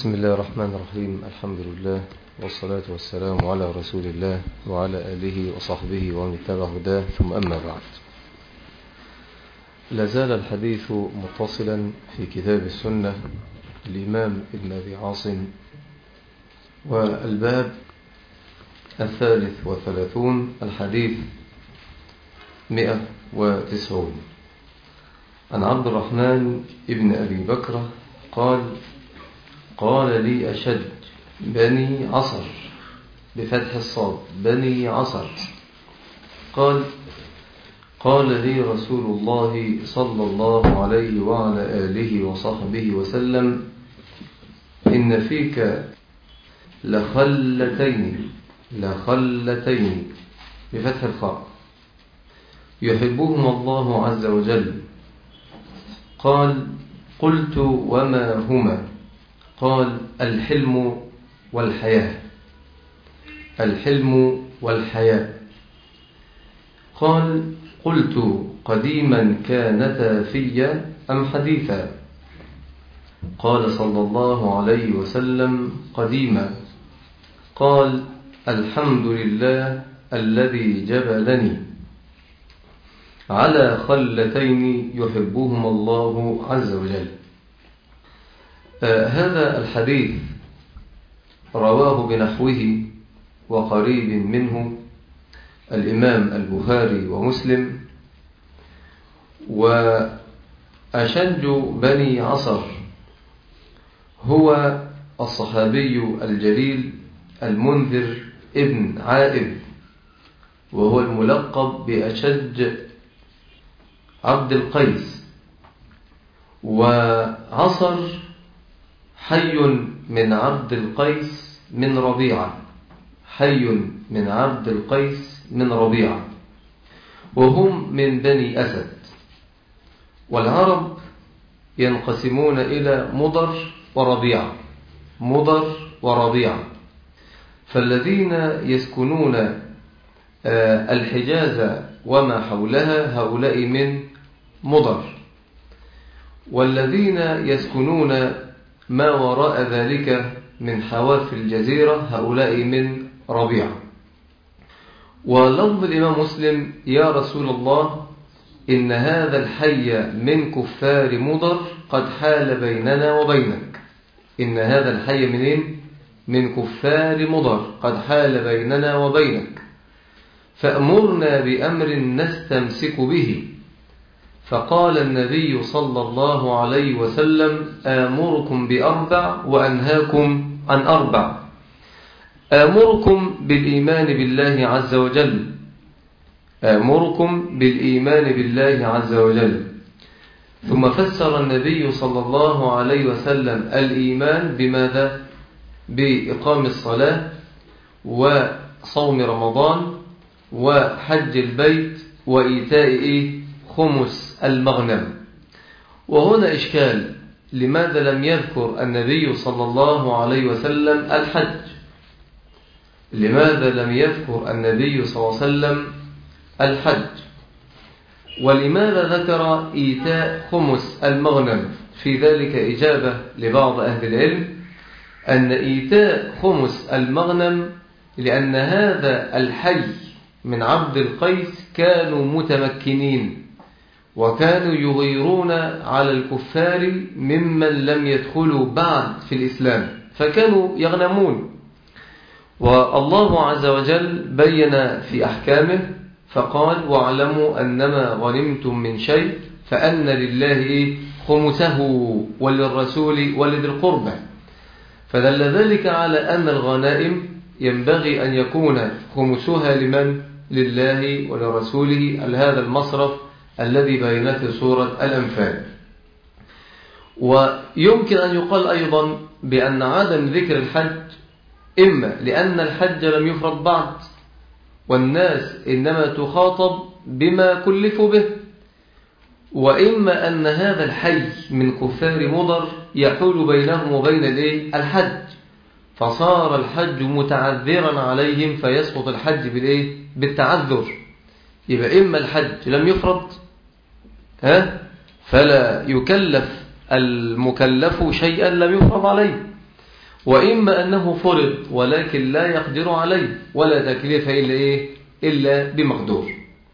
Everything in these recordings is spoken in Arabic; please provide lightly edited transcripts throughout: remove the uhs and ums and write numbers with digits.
بسم الله الرحمن الرحيم. الحمد لله والصلاة والسلام على رسول الله وعلى آله وصحبه ومن اتبع هداه، ثم أما بعد. لازال الحديث متصلا في كتاب السنة الإمام ابن أبي عاصم، والباب 33 الحديث 190 عن عبد الرحمن ابن أبي بكر قال لي أشد بني عصر بفتح الصاد بني عصر قال لي رسول الله صلى الله عليه وعلى آله وصحبه وسلم: إن فيك لخلتين بفتح الخاء يحبهما الله عز وجل. قلت وما هما؟ قال: الحلم والحياء. قلت قديما كانتا في أم حديثا؟ قال صلى الله عليه وسلم: قديما. قال: الحمد لله الذي جبلني على خلتين يحبهما الله عز وجل. هذا الحديث رواه بنحوه وقريب منه الإمام البخاري ومسلم. وأشج بني عصر هو الصحابي الجليل المنذر ابن عائب، وهو الملقب بأشج عبد القيس. وعصر حي من عبد القيس من ربيعة، وهم من بني أسد. والعرب ينقسمون إلى مضر وربيعة. فالذين يسكنون الحجاز وما حولها هؤلاء من مضر، والذين يسكنون ما وراء ذلك من حواف الجزيرة هؤلاء من ربيعة. ولفظ الإمام مسلم: يا رسول الله، إن هذا الحي من كفار مضر قد حال بيننا وبينك. إن هذا الحي من كفار مضر قد حال بيننا وبينك، فأمرنا بأمر نستمسك به. فقال النبي صلى الله عليه وسلم: آمركم بأربع وأنهاكم عن أربع. آمركم بالإيمان بالله عز وجل. ثم فسر النبي صلى الله عليه وسلم الإيمان بماذا؟ بإقام الصلاة وصوم رمضان وحج البيت وإيتاء خمس المغنم. وهنا إشكال: لماذا لم يذكر النبي صلى الله عليه وسلم الحج؟ ولماذا ذكر إيتاء خمس المغنم؟ في ذلك إجابة لبعض أهل العلم، أن إيتاء خمس المغنم لأن هذا الحي من عبد القيس كانوا متمكنين، وكانوا يغيرون على الكفار ممن لم يدخلوا بعد في الإسلام، فكانوا يغنمون. والله عز وجل بين في أحكامه فقال: واعلموا أنما غنمتم من شيء فأن لله خمسه وللرسول ولذي القربى. فدل ذلك على أن الغنائم ينبغي أن يكون خمسها لمن؟ لله ولرسوله. هذا المصرف الذي بينته سورة الأنفال. ويمكن أن يقال أيضا بأن عدم ذكر الحج إما لأن الحج لم يفرض بعد، والناس إنما تخاطب بما كلفوا به، وإما أن هذا الحي من كفار مضر يحول بينهم وبين الحج، فصار الحج متعذرا عليهم فيسقط الحج بالتعذر. يبقى إما الحج لم يفرض فلا يكلف المكلف شيئا لم يفرض عليه، وإما أنه فرض ولكن لا يقدر عليه ولا تكليف إلا بمقدور.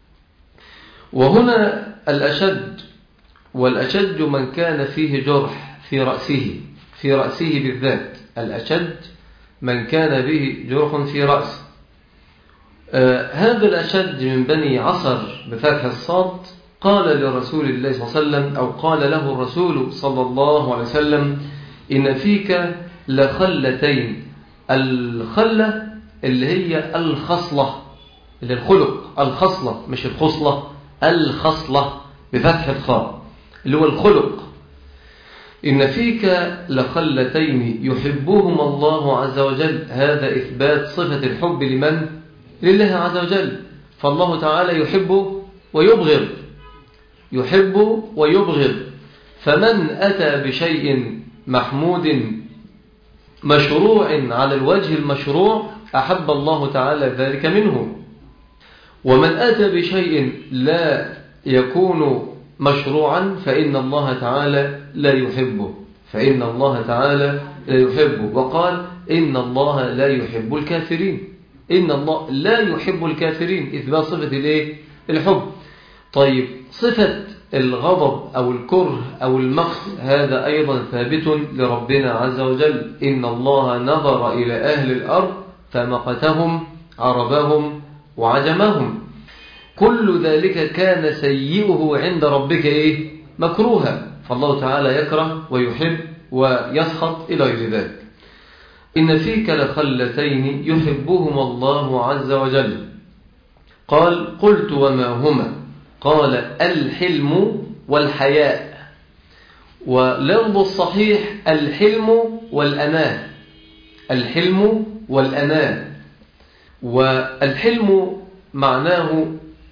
وهنا الأشد والأشد من كان فيه جرح في رأسه بالذات. الأشد من كان به جرح في رأسه. هذا الأشد من بني عصر بفتح الصاد قال لرسول الله صلى الله عليه وسلم، أو قال له الرسول صلى الله عليه وسلم: إن فيك لخلتين. الخلة اللي هي الخصلة، اللي الخلق، الخصلة مش الخصلة، الخصلة بفتح الخاء اللي هو الخلق. إن فيك لخلتين يحبهما الله عز وجل. هذا إثبات صفة الحب لمن؟ لله عز وجل. فالله تعالى يحب ويبغض، يحب ويبغض. فمن أتى بشيء محمود مشروع على الوجه المشروع أحب الله تعالى ذلك منه. ومن أتى بشيء لا يكون مشروعا فإن الله تعالى لا يحبه، فإن الله تعالى لا يحبه. وقال: إن الله لا يحب الكافرين. إن الله لا يحب الكافرين، إثبات صفة الحب. طيب، صفة الغضب أو الكره أو المقت هذا أيضا ثابت لربنا عز وجل. إن الله نظر إلى أهل الأرض فمقتهم عربهم وعجمهم. كل ذلك كان سيئه عند ربك مكروها. فالله تعالى يكره ويحب ويسخط إلى غير ذلك. إن فيك لخلتين يحبهما الله عز وجل. قال: قلت وما هما؟ قال: الحلم والحياء. ولفظ الصحيح الحلم والأناة، الحلم والأناة. والحلم معناه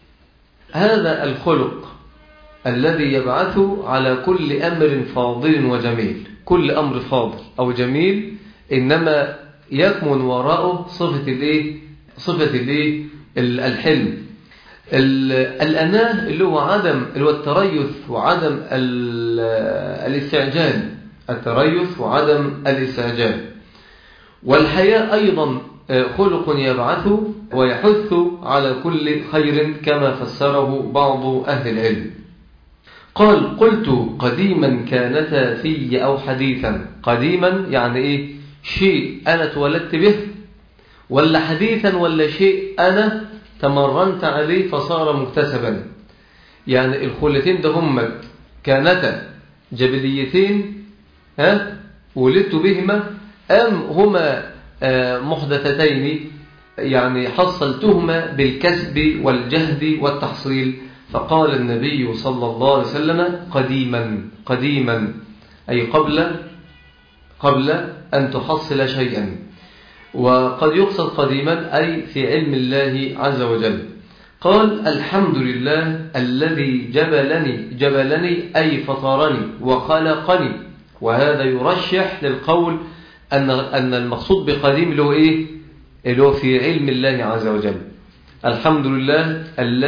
هذا الخلق الذي يبعث على كل أمر فاضل وجميل. كل أمر فاضل أو جميل إنما يكمن وراءه صفة الحلم. الأناه اللي هو عدم التريث وعدم الاستعجال، التريث وعدم الاستعجال. والحياء أيضا خلق يبعث ويحث على كل خير كما فسره بعض أهل العلم. قال: قلت قديما كانتا في أو حديثا. قديما يعني شيء أنا اتولدت به، ولا حديثا ولا شيء أنا تمرنت عليه فصار مكتسبا. يعني الخلتين ده هم كانتا جبليتين ولدت بهما، أم هما محدثتين يعني حصلتهما بالكسب والجهد والتحصيل. فقال النبي صلى الله عليه وسلم: قديما. قديما أي قبل أن تحصل شيئا. وقد يقصد قديما أي في علم الله عز وجل. قال: الحمد لله الذي جبلني أي فطرني وخلقني. وهذا يرشح للقول أن المقصود بقديم اللي هو في علم الله عز وجل. الحمد لله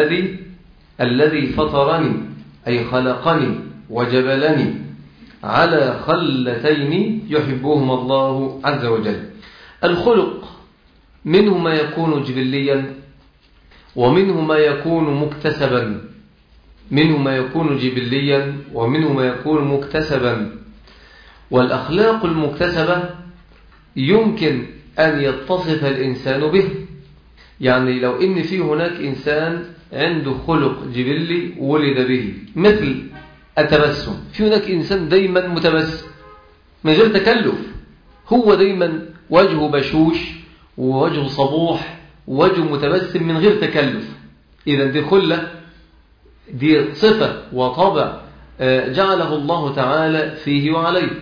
الذي فطرني أي خلقني وجبلني على خلتين يحبهما الله عز وجل. الخلق منه ما يكون جبليا ومنه ما يكون مكتسبا، منه ما يكون جبليا ومنه ما يكون مكتسبا. والأخلاق المكتسبة يمكن أن يتصف الإنسان به. يعني لو إن في هناك إنسان عنده خلق جبلي ولد به مثل التبسم، في هناك إنسان دايما متبسم من غير تكلف، هو دايما وجهه بشوش ووجهه صبوح ووجهه متبسم من غير تكلف. إذا دي خلة، دي صفة وطبع جعله الله تعالى فيه وعليه.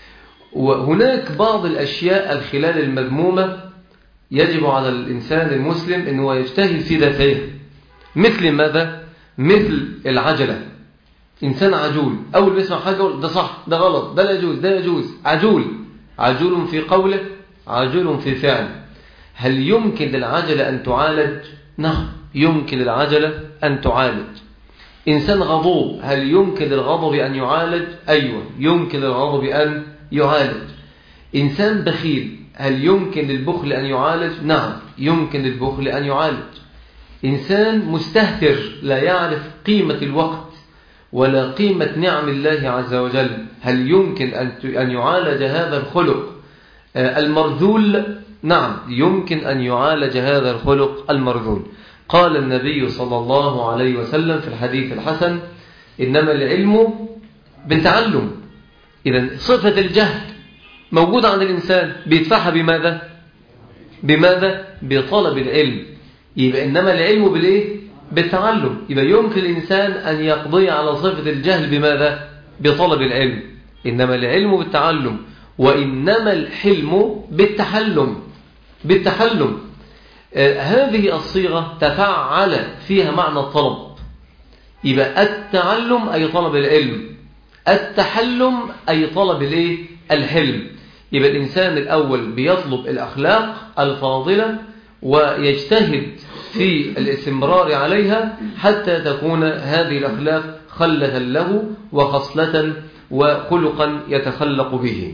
وهناك بعض الأشياء الخلال المذمومة يجب على الإنسان المسلم أنه يجتهد في دفعها. مثل ماذا؟ مثل العجلة. إنسان عجول أول ما يسمع حاجة يقول ده صح، ده غلط، ده لا يجوز، ده يجوز. عجول في قوله، عجول في فعل. هل يمكن للعجلة أن تعالج؟ نعم، يمكن للعجلة أن تعالج. إنسان غضوب، هل يمكن للغضب أن يعالج؟ أيوة، يمكن للغضب أن يعالج. إنسان بخيل، هل يمكن البخل أن يعالج؟ نعم يمكن البخل أن يعالج. إنسان مستهتر لا يعرف قيمة الوقت ولا قيمة نعم الله عز وجل، هل يمكن أن يعالج هذا الخلق المرذول؟ نعم يمكن أن يعالج هذا الخلق المرذول. قال النبي صلى الله عليه وسلم في الحديث الحسن: إنما العلم بالتعلم. إذن صفة الجهل موجودة عند الإنسان، بيدفعها بماذا؟ بطلب العلم. يبقى إنما العلم بالإيه؟ بالتعلم. يبقى يمكن الإنسان أن يقضي على صفة الجهل بماذا؟ بطلب العلم. إنما العلم بالتعلم، وإنما الحلم بالتحلم. هذه الصيغة تفعل فيها معنى الطلب. يبقى التعلم أي طلب العلم، التحلم أي طلب الحلم. يبقى الإنسان الأول بيطلب الأخلاق الفاضلة ويجتهد في الاستمرار عليها حتى تكون هذه الأخلاق خلة له وخصلة وخلقا يتخلق به.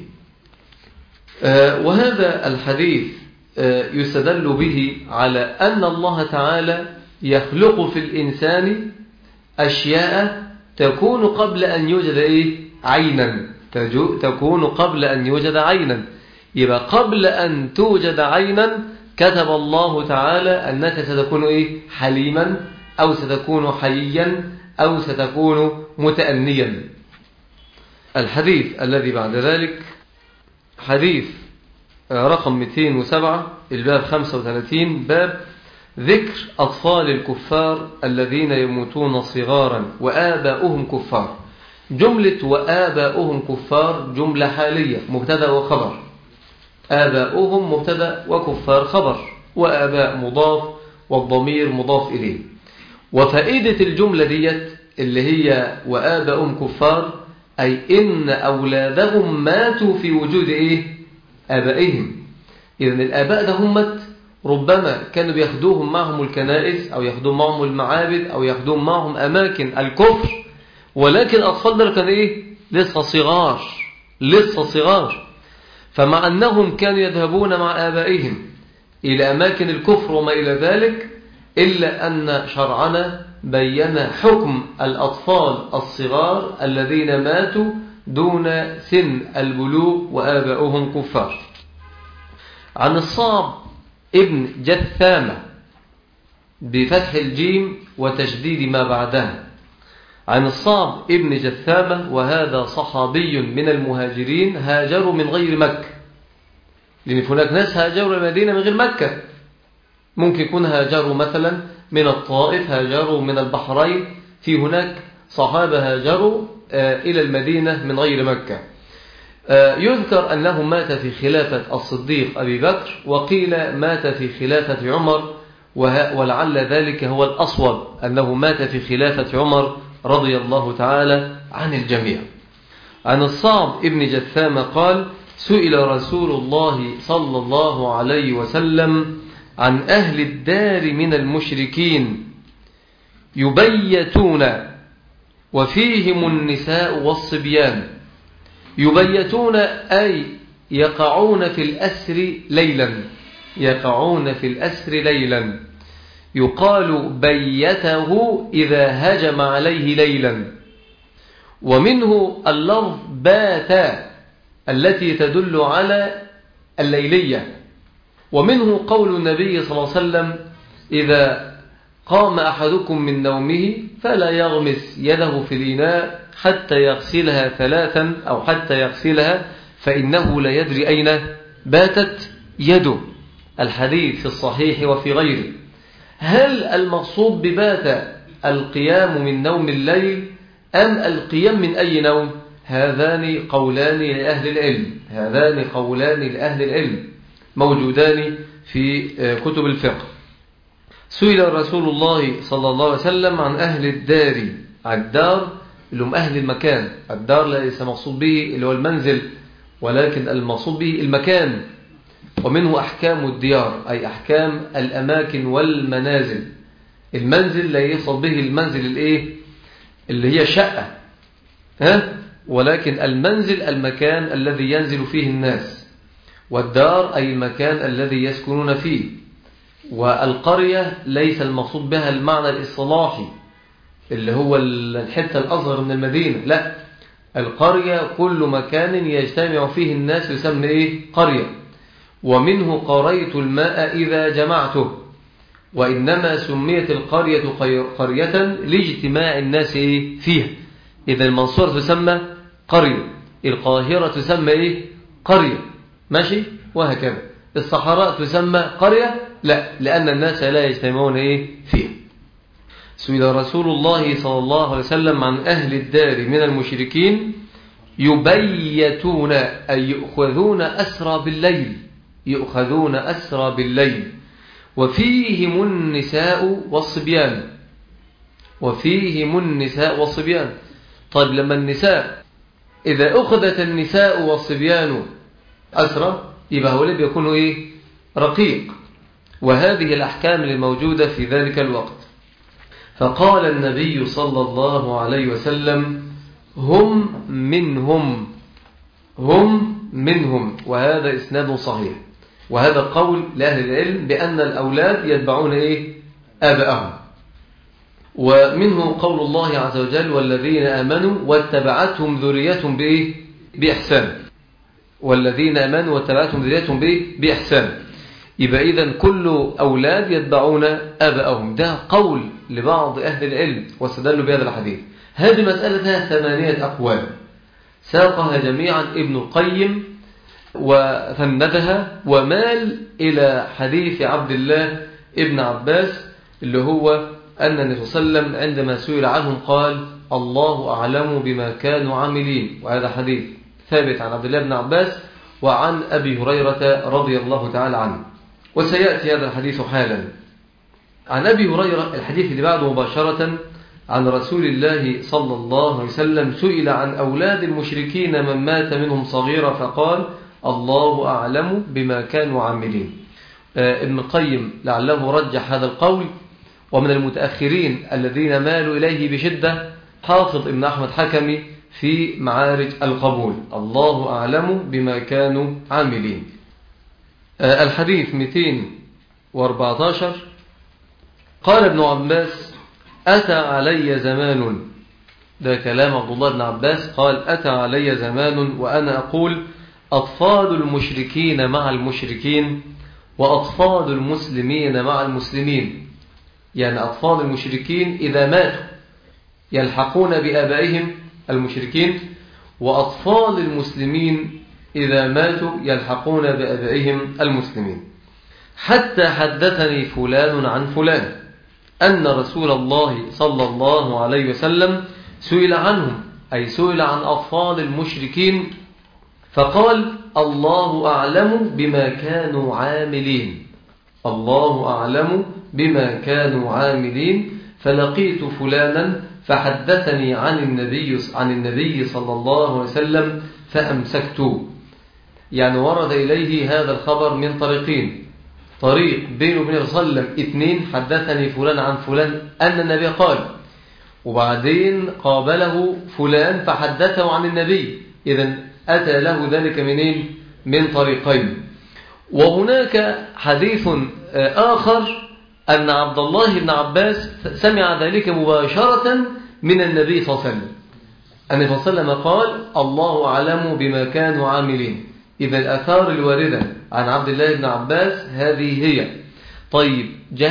وهذا الحديث يستدل به على أن الله تعالى يخلق في الإنسان أشياء تكون قبل أن يوجد عينا، تكون قبل أن يوجد عينا. يبقى قبل أن توجد عينا كتب الله تعالى أنك ستكون حليما، أو ستكون حييا، أو ستكون متأنيا. الحديث الذي بعد ذلك حديث رقم 207 الباب 35، باب ذكر أطفال الكفار الذين يموتون صغارا وآباؤهم كفار. جملة وآباؤهم كفار جملة حالية، مبتدأ وخبر. آباؤهم مبتدأ وكفار خبر، وآباء مضاف والضمير مضاف إليه. وفائدة الجملة ديت اللي هي وآباؤهم كفار، أي إن أولادهم ماتوا في وجود آبائهم. إذن الآباء ده هم ربما كانوا بياخدوهم معهم الكنائس، أو ياخدوهم معهم المعابد، أو ياخدوهم معهم أماكن الكفر، ولكن الأطفال ده كان لسه صغار. فمع أنهم كانوا يذهبون مع آبائهم إلى أماكن الكفر وما إلى ذلك، إلا أن شرعنا بين حكم الأطفال الصغار الذين ماتوا دون سن البلوغ وآباؤهم كفار. عن الصعب ابن جثامة بفتح الجيم وتشديد ما بعدها. عن الصعب ابن جثامة، وهذا صحابي من المهاجرين هاجروا من غير مكة، لأن هناك ناس هاجروا المدينة من غير مكة، ممكن يكون هاجروا مثلا من الطائف، هاجروا من البحرين، في هناك صحابة هاجروا إلى المدينة من غير مكة. يذكر أنه مات في خلافة الصديق أبي بكر، وقيل مات في خلافة عمر، ولعل ذلك هو الأصوب، أنه مات في خلافة عمر رضي الله تعالى عن الجميع. عن الصعب ابن جثامة قال: سئل رسول الله صلى الله عليه وسلم عن أهل الدار من المشركين يبيتون وفيهم النساء والصبيان. يبيتون أي يقعون في الأسر ليلا، يقعون في الأسر ليلا. يقال بيته إذا هجم عليه ليلا. ومنه اللفظ بات التي تدل على الليلية. ومنه قول النبي صلى الله عليه وسلم: إذا قام أحدكم من نومه فلا يغمس يده في الإناء حتى يغسلها ثلاثا، أو حتى يغسلها، فإنه لا يدري أين باتت يده. الحديث في الصحيح وفي غيره. هل المقصود ببات القيام من نوم الليل أم القيام من أي نوم؟ هذان قولان لأهل العلم، هذان قولان لأهل العلم موجودان في كتب الفقه. سئل رسول الله صلى الله عليه وسلم عن أهل الدار. الدار اللي هم أهل المكان، الدار ليس مقصود به اللي هو المنزل، ولكن المقصود به المكان. ومنه أحكام الديار، أي أحكام الأماكن والمنازل. المنزل لا يصل به المنزل اللي هي شقة، ولكن المنزل المكان الذي ينزل فيه الناس. والدار أي المكان الذي يسكنون فيه. والقرية ليس المقصود بها المعنى الإصطلاحي اللي هو الحتة الأصغر من المدينة، لا، القرية كل مكان يجتمع فيه الناس يسمى إيه؟ قرية. ومنه قريت الماء إذا جمعته، وإنما سميت القرية قرية لاجتماع الناس فيها. إذا المنصورة تسمى قرية، القاهرة تسمى إيه؟ قرية، ماشي، وهكذا. الصحراء تسمى قرية، لا، لأن الناس لا يجتمعون فيها. سئل رسول الله صلى الله عليه وسلم عن أهل الدار من المشركين يبيتون أي يؤخذون أسرى بالليل، يؤخذون أسرى بالليل، وفيهم النساء والصبيان، وفيهم النساء والصبيان. طيب لما النساء، إذا أخذت النساء والصبيان أسرى يبقى هؤلاء بيكونوا رقيق. وهذه الأحكام الموجودة في ذلك الوقت. فقال النبي صلى الله عليه وسلم هم منهم، هم منهم، وهذا إسناد صحيح. وهذا قول لأهل العلم بأن الأولاد يتبعون آباءهم. ومنه قول الله عز وجل والذين آمنوا واتبعتهم ذريتهم بإحسان، والذين آمنوا واتبعتهم ذريتهم بإحسان. يبقى إذن كل أولاد يتبعون آباءهم. ده قول لبعض أهل العلم واستدلوا بهذا الحديث. هذه مسألة 8 أقوال ساقها جميعا ابن القيم وفندها، ومال إلى حديث عبد الله ابن عباس اللي هو أن النبي صلى الله عليه وسلم عندما سئل عنهم قال الله أعلم بما كانوا عاملين. وهذا حديث ثابت عن عبد الله بن عباس وعن أبي هريرة رضي الله تعالى عنه، وسيأتي هذا الحديث حالا. عن أبي هريرة الحديث اللي بعده مباشرة عن رسول الله صلى الله عليه وسلم سئل عن أولاد المشركين من مات منهم صغيرا فقال الله أعلم بما كانوا عاملين. ابن القيم لعله رجح هذا القول، ومن المتأخرين الذين مالوا إليه بشدة حافظ ابن أحمد حكمي في معارج القبول، الله أعلم بما كانوا عاملين. الحديث 214. قال ابن عباس أتى علي زمان، ده كلام عبد الله بن عباس، قال أتى علي زمان وأنا أقول أطفال المشركين مع المشركين وأطفال المسلمين مع المسلمين. يعني أطفال المشركين إذا ماتوا يلحقون بآبائهم المشركين، وأطفال المسلمين إذا ماتوا يلحقون بآبائهم المسلمين. حتى حدثني فلان عن فلان أن رسول الله صلى الله عليه وسلم سئل عنهم، أي سئل عن أطفال المشركين فقال الله أعلم بما كانوا عاملين، الله أعلم بما كانوا عاملين. فلقيت فلانا فحدثني عن النبي صلى الله عليه وسلم فأمسكت. يعني ورد إليه هذا الخبر من طريقين، طريق بينه وبين صلى الله عليه وسلم 2 حدثني فلان عن فلان أن النبي قال، وبعدين قابله فلان فحدثه عن النبي، إذن أتى له ذلك منين؟ من طريقين. وهناك حديث آخر أن عبد الله بن عباس سمع ذلك مباشرة من النبي صلى الله عليه وسلم. النبي صلى الله عليه وسلم قال الله أعلم بما كانوا عاملين. إذا الآثار الواردة عن عبد الله بن عباس هذه هي. طيب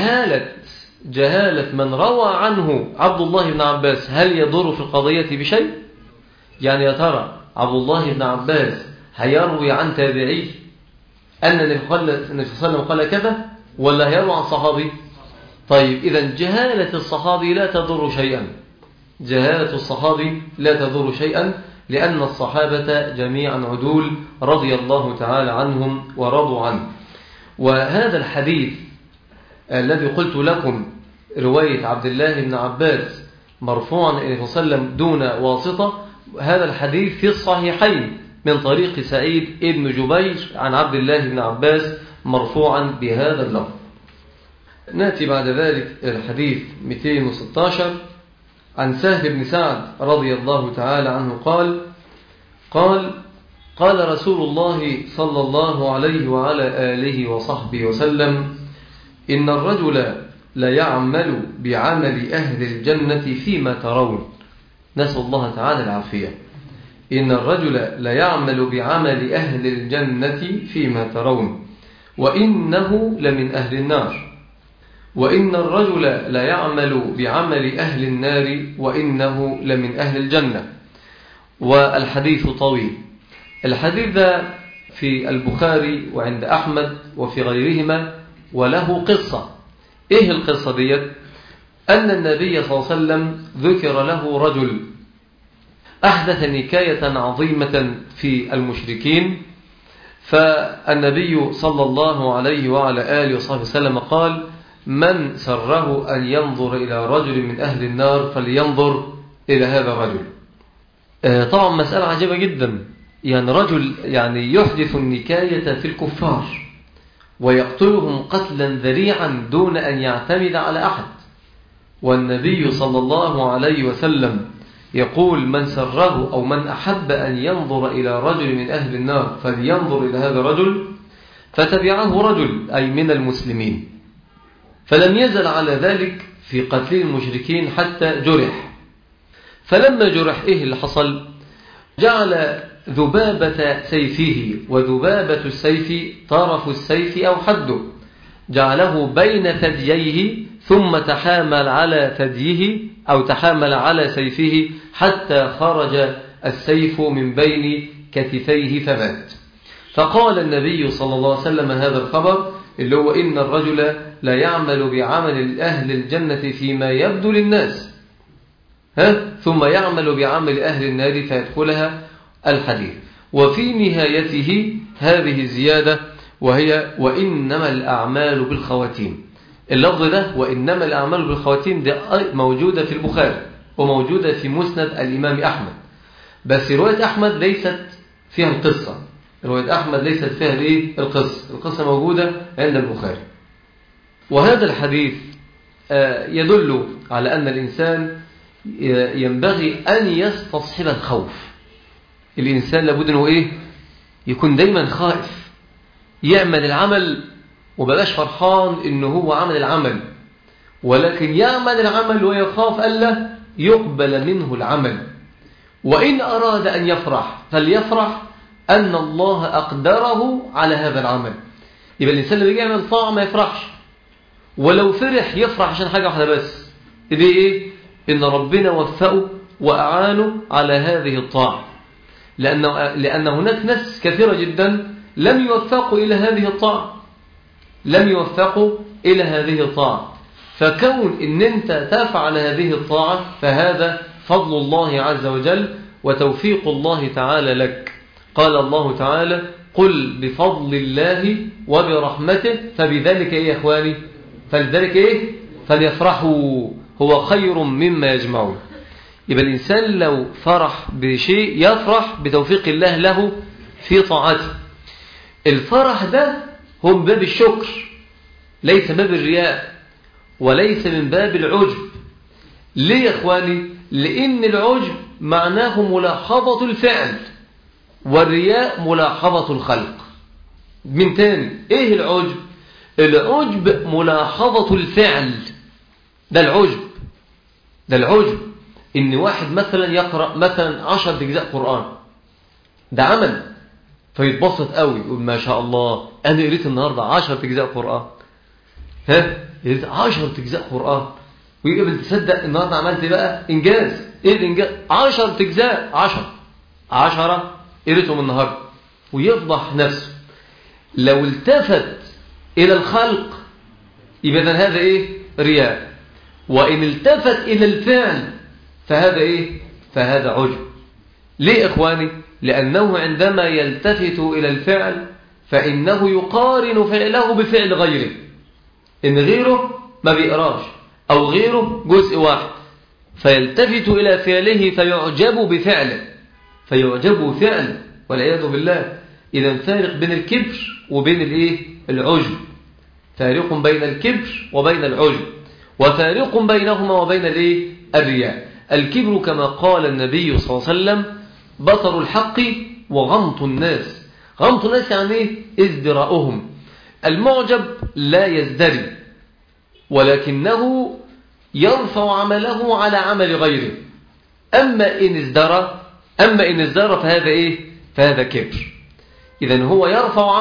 جهالة من روى عنه عبد الله بن عباس هل يضر في القضية بشيء؟ يعني يا ترى عبد الله بن عباس هيروي عن تابعي أن النبي صلى الله عليه وسلم قال كذا، ولا هيروي عن صحابي؟ طيب إذا جهالة الصحابي لا تضر شيئا، جهالة الصحابي لا تضر شيئا، لأن الصحابة جميعا عدول رضي الله تعالى عنهم ورضوا عنه. وهذا الحديث الذي قلت لكم رواية عبد الله بن عباس مرفوعا إلى النبي صلى الله عليه وسلم دون واسطة، هذا الحديث في الصحيحين من طريق سعيد ابن جبير عن عبد الله بن عباس مرفوعا بهذا اللفظ. نأتي بعد ذلك الحديث 216 عن سهل بن سعد رضي الله تعالى عنه قال قال رسول الله صلى الله عليه وعلى آله وصحبه وسلم: إن الرجل ليعمل بعمل أهل الجنة فيما ترون. نسأل الله تعالى العافية. إن الرجل ليعمل بعمل أهل الجنة فيما ترون وإنه لمن أهل النار، وإن الرجل ليعمل بعمل أهل النار وإنه لمن أهل الجنة. والحديث طويل. الحديث في البخاري وعند أحمد وفي غيرهما، وله قصة. إيه القصة دي؟ أن النبي صلى الله عليه وسلم ذكر له رجل أحدث نكاية عظيمة في المشركين، فالنبي صلى الله عليه وعلى آله وصحبه وسلم قال: من سره أن ينظر إلى رجل من أهل النار فلينظر إلى هذا الرجل. طبعا مسألة عجيبة جدا، يعني رجل يحدث النكاية في الكفار ويقتلهم قتلا ذريعا دون أن يعتمد على أحد، والنبي صلى الله عليه وسلم يقول: من سره أو من أحب أن ينظر إلى رجل من أهل النار فلينظر إلى هذا الرجل. فتبعه رجل أي من المسلمين، فلم يزل على ذلك في قتل المشركين حتى جرح. فلما جرح إيه اللي حصل؟ جعل ذبابة سيفه، وذبابة السيف طرف السيف أو حده، جعله بين ثدييه ثم تحامل على ثديه أو تحامل على سيفه حتى خرج السيف من بين كتفيه فمات. فقال النبي صلى الله عليه وسلم هذا الخبر اللي هو: إن الرجل لا يعمل بعمل أهل الجنة فيما يبدو للناس ثم يعمل بعمل أهل النار فيدخلها. الحديث. وفي نهايته هذه الزيادة وهي: وإنما الأعمال بالخواتيم. اللفظ ده وإنما الأعمال بالخواتيم ده موجودة في البخاري وموجودة في مسند الإمام أحمد، بس رواية أحمد ليست فيها القصة. رواية أحمد ليست فيها القصة موجودة عند البخاري. وهذا الحديث يدل على أن الإنسان ينبغي أن يستصحب الخوف. الإنسان لابد أنه يكون دايما خائف، يعمل العمل وبلاش فرحان أنه هو عمل العمل، ولكن يعمل العمل ويخاف ألا يقبل منه العمل. وإن أراد أن يفرح فليفرح أن الله أقدره على هذا العمل. يبقى الإنسان اللي بيعمل طاعة ما يفرحش، ولو فرح يفرح عشان حاجة واحدة بس، دي إن ربنا وفقه وأعانه على هذه الطاعة، لأن هناك ناس كثيرة جدا لم يوفقوا إلى هذه الطاعة، فكون إن أنت تفعل هذه الطاعة فهذا فضل الله عز وجل وتوفيق الله تعالى لك. قال الله تعالى: قل بفضل الله وبرحمته فبذلك يا إخواني فلذلك فليفرحوا هو خير مما يجمعون. يبقى الإنسان لو فرح بشيء يفرح بتوفيق الله له في طاعته. الفرح ده هو من باب الشكر، ليس باب الرياء وليس من باب العجب. ليه يا إخواني؟ لأن العجب معناه ملاحظة الفعل، والرياء ملاحظة الخلق. من تاني، إيه العجب؟ العجب ملاحظة الفعل، ده العجب. إن واحد مثلا يقرأ مثلا 10 أجزاء قرآن، ده عمل، فيتبسط قوي يقول: ما شاء الله أنا قريت النهاردة 10 أجزاء قرآن، قريت 10 أجزاء قرآن، ويقبل تصدق النهاردة عملت بقى إنجاز. إيه الإنجاز؟ 10 أجزاء، 10 قريتهم النهاردة، ويفضح نفسه. لو التفت إلى الخلق يبقى هذا رياء، وإن التفت إلى الفعل فهذا فهذا عجب. ليه إخواني؟ لأنه عندما يلتفت إلى الفعل فإنه يقارن فعله بفعل غيره، إن غيره ما بيقراش أو غيره جزء واحد، فيلتفت إلى فعله فيعجب بفعله والعياذ بالله. إذا فارق بين الكبر وبين العجب، فارق بين الكبر وبين العجب، وفارق بينهما وبين الرياء. الكبر كما قال النبي صلى الله عليه وسلم: بطر الحق وغمط الناس. غمط الناس يعني إيه؟ ازدراؤهم. المعجب لا يزدري، ولكنه يرفع عمله على عمل غيره. أما إن ازدرى فهذا إيه؟ فهذا كبر. إذن هو يرفع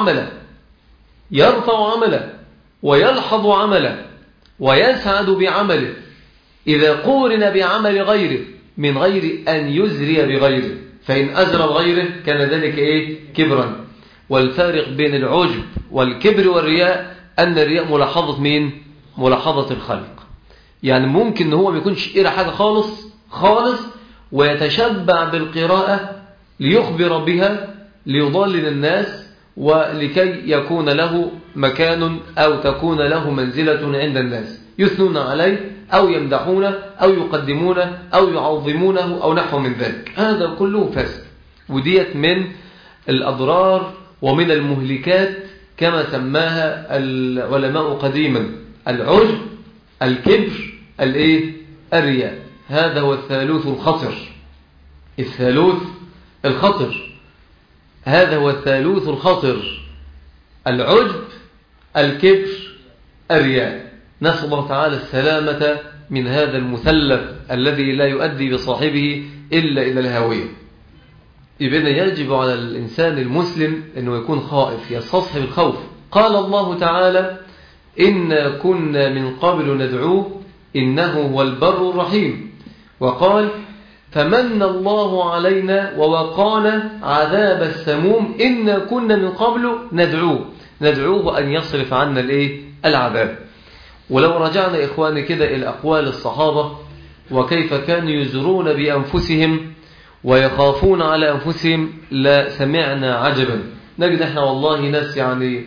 عمله ويلحظ عمله ويسعد بعمله إذا قورن بعمل غيره من غير أن يزري بغيره، فإن أزرى بغيره كان ذلك إيه؟ كبرا. والفارق بين العجب والكبر والرياء أن الرياء ملاحظة مين؟ ملاحظة الخلق. يعني ممكن هو ما يكونش إلى حاجة خالص ويتشبع بالقراءة ليخبر بها ليضلل الناس ولكي يكون له مكان أو تكون له منزلة عند الناس، يثنون عليه أو يمدحونه أو يقدمونه أو يعظمونه أو نحو من ذلك. هذا كله فاسد، وديت من الأضرار ومن المهلكات كما سماها العلماء قديما: العجب، الكبر، الرياء. هذا هو الثالوث الخطر، العجب، الكبر، الرياء. نسأل الله تعالى السلامة من هذا المثلث الذي لا يؤدي بصاحبه إلا إلى الهاوية. إذن يجب على الإنسان المسلم أنه يكون خائف، يستصحب الخوف. قال الله تعالى: إنا كنا من قبل ندعوه إنه هو البر الرحيم. وقال: فمن الله علينا ووقانا عذاب السموم إنا كنا من قبل ندعوه أن يصرف عنا العذاب. ولو رجعنا إخواني كده إلى أقوال الصحابة وكيف كانوا يزرون بأنفسهم ويخافون على أنفسهم لا سمعنا عجبا. نجد احنا والله ناس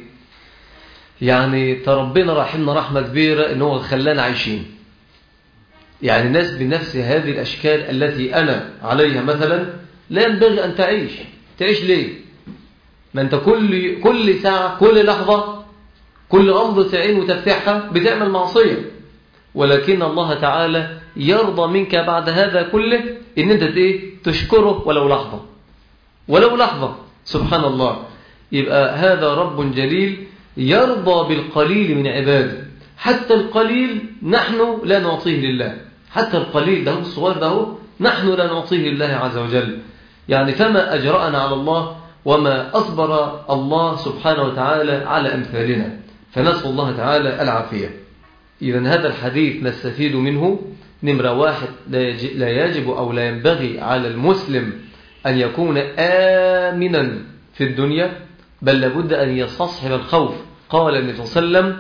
يعني تربينا رحمنا رحمة كبيرة إن هو خلانا عايشين. يعني الناس بنفس هذه الأشكال التي أنا عليها مثلا لا ينبغي أن تعيش ليه؟ ما أنت كل ساعة، كل لحظة، كل غمضة عين وتفتحها بتعمل معصية، ولكن الله تعالى يرضى منك بعد هذا كله إن أنت تشكره ولو لحظة. سبحان الله. يبقى هذا رب جليل يرضى بالقليل من عباده. حتى القليل نحن لا نعطيه لله، حتى القليل ده الصغير ده نحن لا نعطيه لله عز وجل. يعني فما أجرأنا على الله وما أصبر الله سبحانه وتعالى على أمثالنا، فنسأل الله تعالى العافية. إذن هذا الحديث نستفيد منه: نمرة 1، لا يجب أو لا ينبغي على المسلم أن يكون آمنا في الدنيا، بل لابد أن يستصحب الخوف. قال النبي صلى الله عليه وسلم: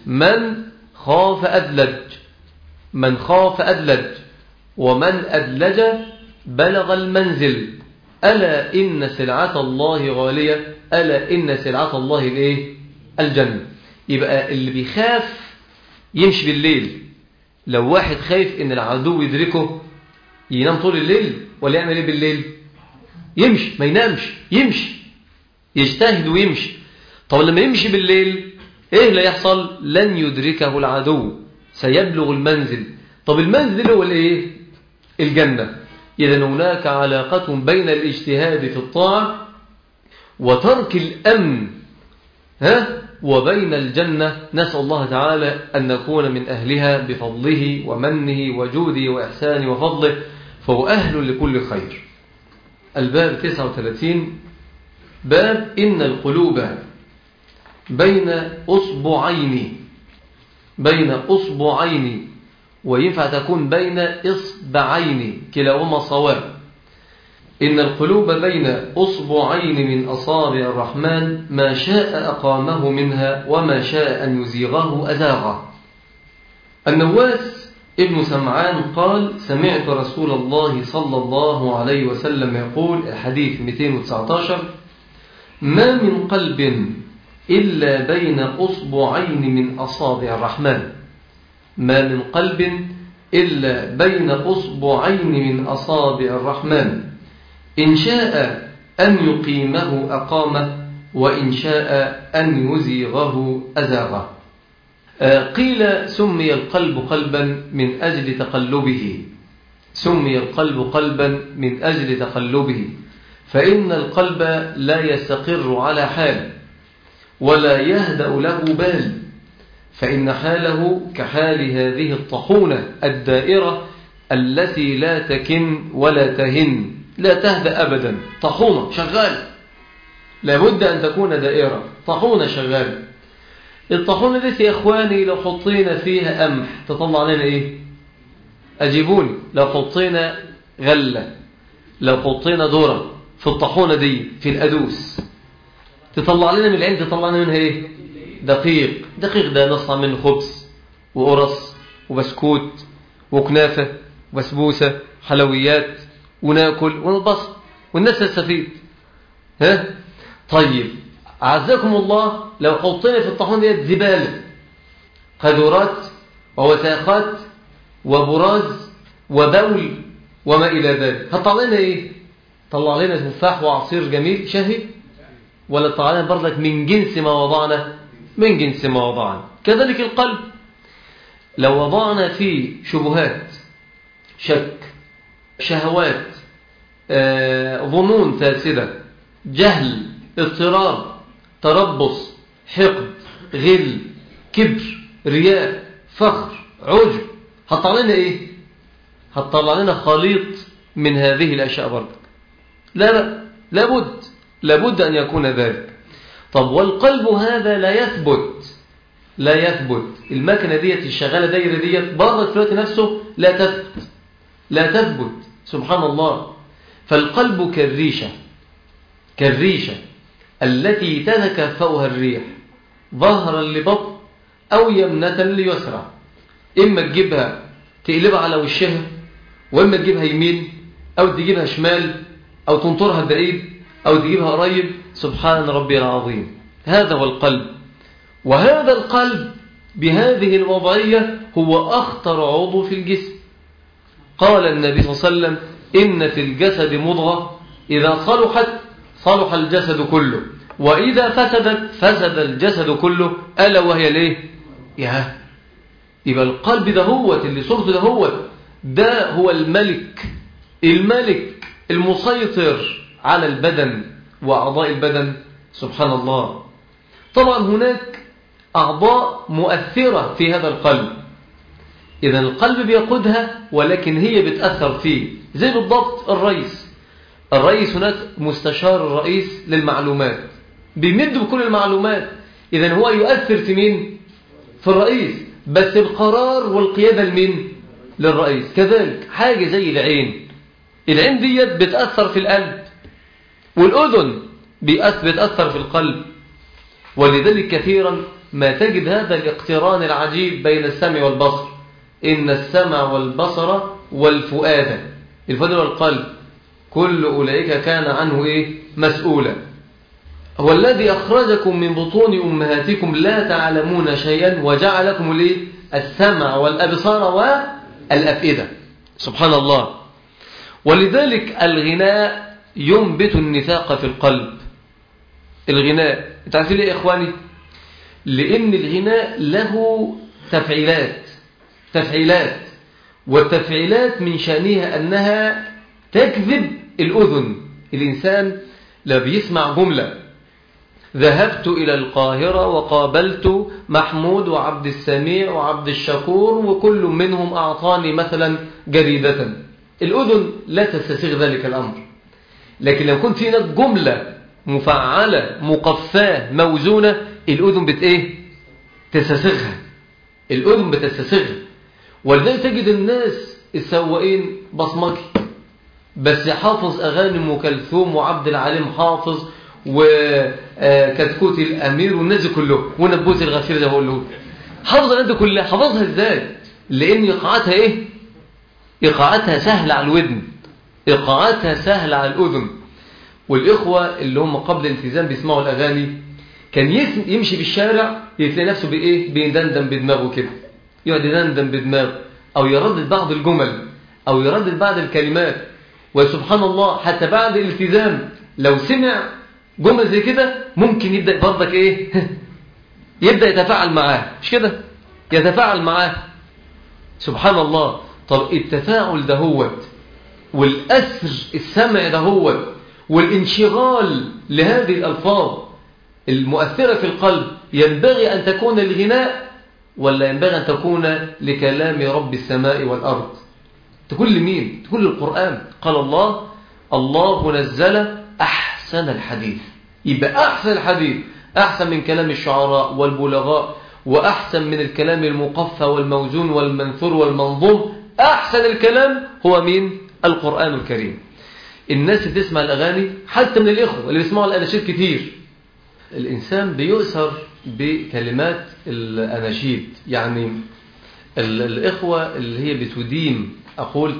من خاف أدلج ومن أدلج بلغ المنزل. ألا إن سلعة الله غالية، ألا إن سلعة الله الجنة. يبقى اللي بيخاف يمشي بالليل. لو واحد خايف إن العدو يدركه ينام طول الليل ولا يعمل بالليل؟ يمشي، ما ينامش، يمشي، يجتهد ويمشي. طب لما يمشي بالليل إيه اللي يحصل؟ لن يدركه العدو، سيبلغ المنزل. طب المنزل هو الجنة. إذن هناك علاقة بين الاجتهاد في الطاعة وترك الأمن وبين الجنة. نسأل الله تعالى أن نكون من أهلها بفضله ومنه وجوده وإحسانه وفضله، فهو أهل لكل خير. الباب 39، باب إن القلوب بين أصبعين، وينفع تكون بين إصبعين كلاهما صواب. إن القلوب بين أصبعين من أصابع الرحمن، ما شاء أقامه منها وما شاء أن يزيغه أزاغه. النواس ابن سمعان قال: سمعت رسول الله صلى الله عليه وسلم يقول، الحديث 219: ما من قلب إلا بين أصبعين من أصابع الرحمن. ما من قلب إلا بين أصبعين من أصابع الرحمن، إن شاء أن يقيمه أقامه وإن شاء أن يزيغه أزاغه. قيل سمي القلب قلبا من أجل تقلبه، فإن القلب لا يستقر على حال ولا يهدأ له بال، فإن حاله كحال هذه الطحونة الدائرة التي لا تكن ولا تهن، لا تهدأ أبدا، طحونة شغال، لابد أن تكون دائرة، طحونة شغال. الطحونة دي يا إخواني لو حطينا فيها قمح تطلع لنا إيه؟ أجيبوني. لو حطينا غلة، لو حطينا ذرة في الطحونة دي في الأدوس تطلع لنا من العين، تطلع لنا منها إيه؟ دقيق. دقيق ده نصنع منه خبز وقرص وبسكوت وكنافة وبسبوسة حلويات، وناكل ونبسط والناس تستفيد. ها؟ طيب أعزكم الله لو حطينا في الطحون ديت زبالة، قذورات ووساخات وبراز وبول وما إلى ذلك، هتطلع لنا إيه؟ طلع لنا تفاح وعصير جميل شهي، ولا طلع لنا برضك من جنس ما وضعنا؟ من جنس ما وضعنا. كذلك القلب لو وضعنا فيه شبهات، شك، شهوات، ظنون فاسدة، جهل، اضطراب، تربص، حقد، غل، كبر، رياء، فخر، عجب، هتطلع لنا ايه؟ هتطلع لنا خليط من هذه الاشياء برضك. لابد ان يكون ذلك. طب والقلب هذا لا يثبت المكنه ديت الشغاله دايره ديت برضك في الوقت نفسه لا تثبت سبحان الله. فالقلب كالريشه التي تتكفأها الريح ظهرا لبطن أو يمنة ليسرى، إما تجيبها تقلبها على وشها، وإما تجيبها يمين أو تجيبها شمال، أو تنطرها بعيد أو تجيبها قريب. سبحان ربي العظيم. هذا هو القلب. وهذا القلب بهذه الوضعية هو أخطر عضو في الجسم. قال النبي صلى الله عليه وسلم: إن في الجسد مضغة إذا صلحت صلح الجسد كله، وإذا فسدت فسد الجسد كله، ألا وهي ليه؟ يبقى القلب ده هو اللي صورته ده هو الملك المسيطر على البدن وأعضاء البدن. سبحان الله. طبعا هناك أعضاء مؤثرة في هذا القلب، إذا القلب بيقودها ولكن هي بتأثر فيه، زي بالضبط الرئيس هناك مستشار الرئيس للمعلومات، بيمد بكل المعلومات، إذن هو يؤثر في مين؟ في الرئيس، بس القرار والقيادة لمين؟ للرئيس. كذلك حاجة زي العين ديت بتأثر في القلب، والأذن بتأثر في القلب. ولذلك كثيرا ما تجد هذا الاقتران العجيب بين السمع والبصر. إن السمع والبصر والفؤاد، الفؤاد والقلب، كل أولئك كان عنه مسؤولا. هو الذي أخرجكم من بطون أمهاتكم لا تعلمون شيئا وجعلكم السمع والأبصار والأفئدة. سبحان الله. ولذلك الغناء ينبت النفاق في القلب. الغناء تعرفين ليه يا إخواني؟ لأن الغناء له تفعيلات، والتفعيلات من شأنها أنها تكذب الأذن. الإنسان لا بيسمع جملة: ذهبت إلى القاهرة وقابلت محمود وعبد السميع وعبد الشكور وكل منهم أعطاني مثلا جريدة، الأذن لا تستسيغ ذلك الأمر. لكن لو كنت هناك جملة مفعلة مقفاة موزونة، الأذن تستسيغها، الأذن بتستسيغها. ولذلك تجد الناس السواقين بصمجي، بس حافظ أغاني أم كلثوم وعبد العليم حافظ وكتكوت الأمير والناس كله ونبوت الغفير زي ما بقول له، حافظ الأغاني كلها. حافظها إزاي؟ لأن إيقاعاتها إيقاعاتها سهلة على الودن، إيقاعاتها سهلة على الأذن. والإخوة اللي هم قبل الالتزام بيسمعوا الأغاني، كان يمشي في الشارع يتلاقي نفسه بيدندن بدماغه كده، يقعد يدندن بدماغه، أو يردد بعض الجمل، أو يردد بعض الكلمات. وسبحان الله حتى بعد الالتزام لو سمع جمل زي كده ممكن يبدأ برضك يبدأ يتفاعل معاه، مش كده؟ يتفاعل معاه. سبحان الله. طب التفاعل دهوت والأثر السمع دهوت والانشغال لهذه الألفاظ المؤثرة في القلب ينبغي أن تكون للغناء ولا ينبغي أن تكون لكلام رب السماء والأرض؟ تكون لمين؟ تكون للقرآن. قال الله نزل أحسن الحديث. يبقى أحسن الحديث أحسن من كلام الشعراء والبلغاء، وأحسن من الكلام المقفى والموزون والمنثور والمنظوم. أحسن الكلام هو مين؟ القرآن الكريم. الناس اللي تسمع الأغاني حتى من الإخوة اللي بيسمعوا الأناشيد كتير، الإنسان بيؤثر بكلمات الأناشيد. يعني الإخوة اللي هي بتديم، أقول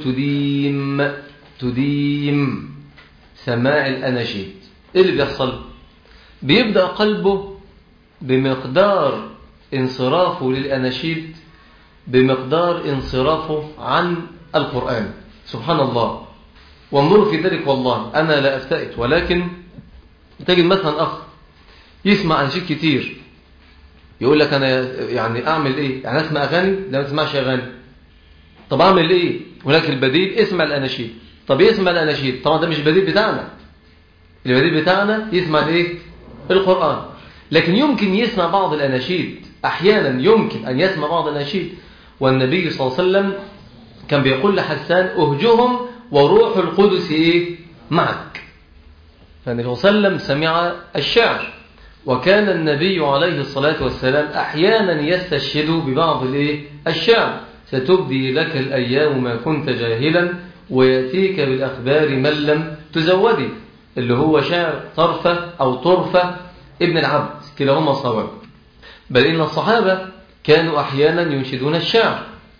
تديم سماع الأناشيد، إيه اللي بيحصل؟ بيبدأ قلبه بمقدار انصرافه للأناشيد بمقدار انصرافه عن القرآن. سبحان الله. وانظروا في ذلك، والله أنا لا أفتئت، ولكن تجد مثلا أخ يسمع أناشيد كتير، يقول لك أنا يعني أعمل إيه؟ يعني أسمع أغاني؟ لا، ما تسمعش أغاني. طب أعمل إيه؟ هناك البديل، اسمع الأناشيد. طب يسمع الأناشيد، طبعا ده مش البديل بتاعنا. البديل بتاعنا يسمع إيه؟ القرآن. لكن يمكن يسمع بعض الأناشيد، أحيانا يمكن أن يسمع بعض الأناشيد، والنبي صلى الله عليه وسلم كان بيقول لحسان أهجهم وروح القدس إيه؟ معك. فالنبي صلى الله عليه وسلم سمع الشعر، وكان النبي عليه الصلاة والسلام أحيانا يستشهد ببعض الشعر. ستبدي لك الأيام ما كنت جاهلا ويأتيك بالأخبار من لم تزودي، اللي هو شعر طرفة أو طرفة ابن العبد، كلاهما صواب. بل إن الصحابة كانوا أحيانا ينشدون الشعر.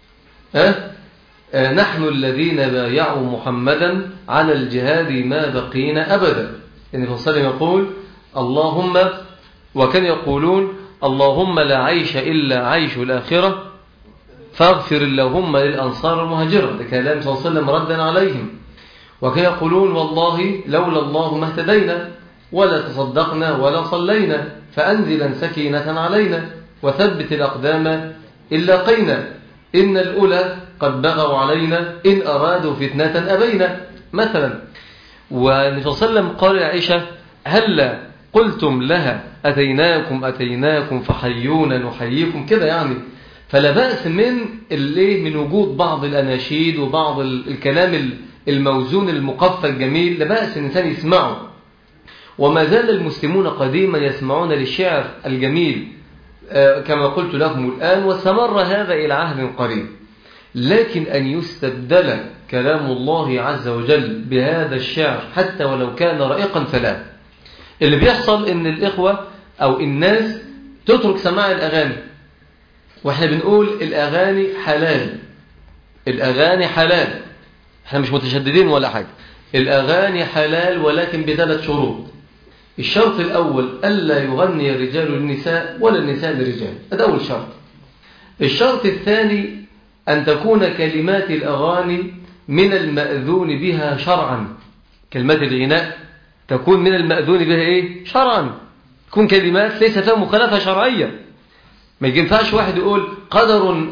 نحن الذين بايعوا محمدا على الجهاد ما بقينا أبدا. النبي صلى الله عليه وسلم يقول اللهم، وكان يقولون اللهم لا عيش إلا عيش الآخرة فاغفر اللهم للأنصار المهاجرة. ده كلام صلى الله عليه وسلم ردا عليهم. وكان يقولون والله لولا الله ما اهتدينا ولا تصدقنا ولا صلينا فأنزلا سكينة علينا وثبت الأقدام إلا قينا إن الأولى قد بغوا علينا إن أرادوا فتنة أبينا مثلا. والنبي صلى الله عليه وسلم قال لعائشة هل قلتم لها أتيناكم فحيونا نحييكم كده يعني. فلا بأس من وجود بعض الأناشيد وبعض الكلام الموزون المقفى الجميل، لا بأس الإنسان يسمعه. وما زال المسلمون قديما يسمعون للشعر الجميل كما قلت لكم الآن، واستمر هذا إلى عهد قريب. لكن أن يستبدل كلام الله عز وجل بهذا الشعر حتى ولو كان رائقا فلا. اللي بيحصل إن الإخوة أو الناس تترك سماع الأغاني، وإحنا بنقول الأغاني حلال. الأغاني حلال، إحنا مش متشددين ولا حاجة. الأغاني حلال ولكن بثلاث شروط. الشرط الأول ألا يغني الرجال للنساء ولا النساء للرجال، هذا أول شرط. الشرط الثاني أن تكون كلمات الأغاني من المأذون بها شرعا. كلمات الغناء تكون من المأذون بها شرعا، تكون كلمات ليس فيها مخالفة شرعية. ما ينفعش واحد يقول قدر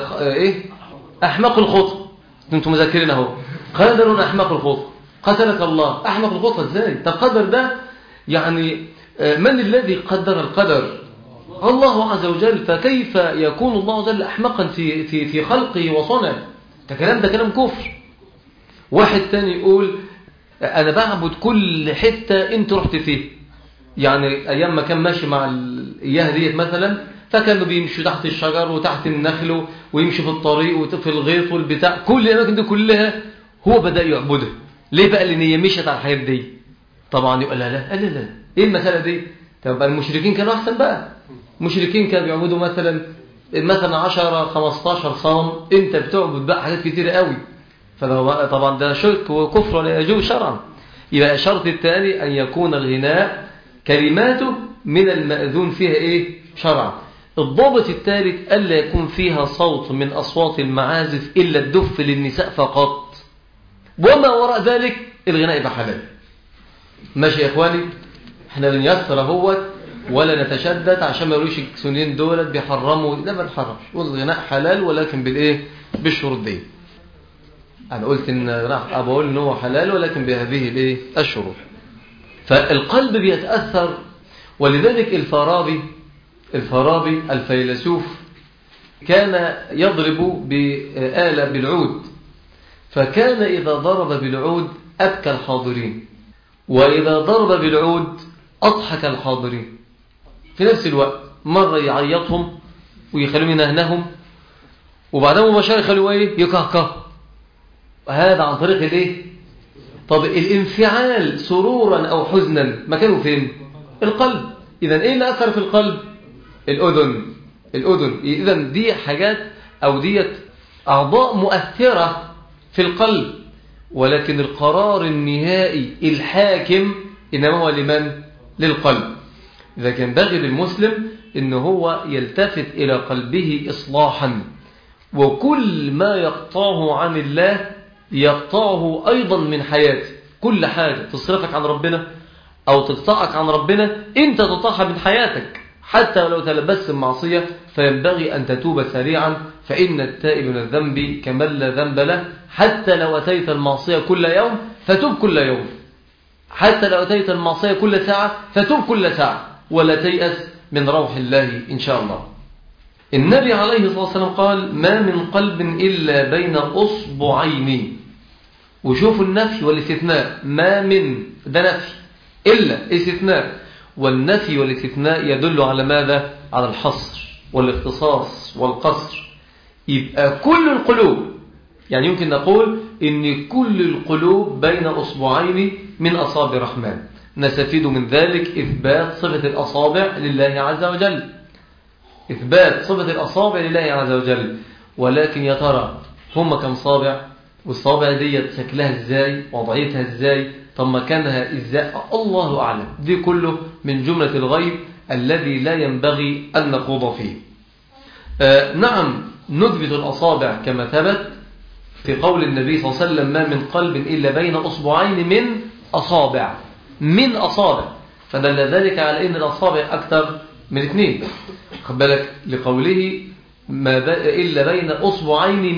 أحمق الخطأ. أنتم مذاكرين أهو، قدر أحمق الخطأ قتلك الله. أحمق الخطأ إزاي؟ طب قدر ده يعني من الذي قدر القدر؟ الله عز وجل. فكيف يكون الله عز وجل أحمقا في خلقه وصنعه؟ ده كلام كفر. واحد تاني يقول أنا بعبد كل حتة أنت رحت فيه. يعني أيام ما كان ماشي مع الإياه ديت مثلا، فكانوا بيمشوا تحت الشجر وتحت النخل ويمشوا في الطريق وفي الغيط والبتاع، كل الأماكن دي كلها هو بدأ يعبدها. ليه بقى؟ لأن هي مشت على الحياة دي. طبعا يقول لا إيه المسألة دي؟ طب المشركين كانوا أحسن بقى. المشركين كانوا بيعبدوا مثلا 10-15 صنم، أنت بتعبد بقى حاجات كتيرة قوي. فطبعا ده شرك وكفر ولا يجوز شرعا. يبقى الشرط الثاني أن يكون الغناء كلماته من المأذون فيها شرعا. الضابط الثالث ألا يكون فيها صوت من أصوات المعازف إلا الدف للنساء فقط، وما وراء ذلك الغناء يبقى حلال. ماشي يا إخواني؟ احنا بنيسر اهوت ولا نتشدد عشان ما يقولوش السنين دولت بيحرموا. لا، ما نحرمش، والغناء حلال ولكن بالشروط دي. انا قلت ان بقول ان هو حلال ولكن بهذه الشروط. فالقلب بيتأثر. ولذلك الفارابي الفيلسوف كان يضرب بآلة بالعود، فكان إذا ضرب بالعود أبكى الحاضرين، وإذا ضرب بالعود أضحك الحاضرين في نفس الوقت. مرة يعيطهم ويخليهم ينهنهم، وبعدها مباشرة يخلوا يكهكه. هذا عن طريق طب الانفعال سرورا أو حزنا مكانه فين؟ القلب. إذن إيه اللي أثر في القلب؟ الأذن. إذن دي حاجات أو ديت أعضاء مؤثرة في القلب، ولكن القرار النهائي الحاكم إنما هو لمن؟ للقلب. إذا كان ينبغي للمسلم إن هو يلتفت إلى قلبه إصلاحا، وكل ما يقطعه عن الله يقطعه أيضا من حياته. كل حاجة تصرفك عن ربنا أو تقطعك عن ربنا أنت تقطعها من حياتك، حتى لو تلبست المعصية فينبغي أن تتوب سريعا، فإن التائب من الذنب كمن لا ذنب له. حتى لو أتيت المعصية كل يوم فتوب كل يوم، حتى لو أتيت المعصية كل ساعة فتوب كل ساعة، ولا تيأس من روح الله إن شاء الله. النبي عليه الصلاة والسلام قال: ما من قلب إلا بين أصبعين. وشوفوا النفي والاستثناء، ما من ده نفي، إلا استثناء، والنفي والاستثناء يدل على ماذا؟ على الحصر والاختصاص والقصر. يبقى كل القلوب، يعني يمكن نقول إن كل القلوب بين أصبعين من أصابع الرحمن. نستفيد من ذلك إثبات صفة الأصابع لله عز وجل، إثبات صفة الأصابع لله عز وجل. ولكن يا ترى هم كم صابع؟ والصابع ديت شكلها إزاي؟ وضعيتها إزاي؟ طب مكانها إزاي؟ الله أعلم. دي كله من جملة الغيب الذي لا ينبغي أن نخوض فيه. نعم، نثبت الأصابع كما ثبت في قول النبي صلى الله عليه وسلم: ما من قلب إلا بين أصبعين من أصابع. فدل ذلك على أن الأصابع أكثر من 2. خد بالك لقوله إلا بين أصبعين